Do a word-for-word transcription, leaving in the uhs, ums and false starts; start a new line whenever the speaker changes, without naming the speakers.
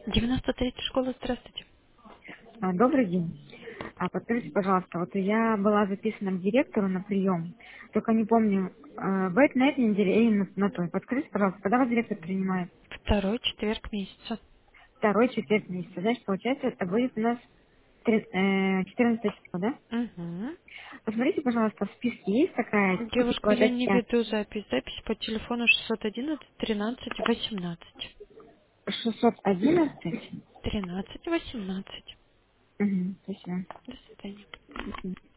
девяносто третья школа, здравствуйте.
А, Добрый день. А, Подскажите, пожалуйста, вот я была записана к директору на прием, только не помню, э, будет на этой неделе или на, на той. Подскажите, пожалуйста, когда вас директор принимает?
Второй четверг месяца.
Второй четверг месяца. Значит, получается, это будет у нас три- э, четырнадцатое число, да?
Угу.
Посмотрите, пожалуйста, в списке есть такая
Девушка, я не
Татьяна
веду запись. Запись по телефону шестьсот одиннадцать тринадцать восемнадцать.
шестьсот одиннадцать.
Тринадцать восемнадцать.
Угу, спасибо.
До свидания.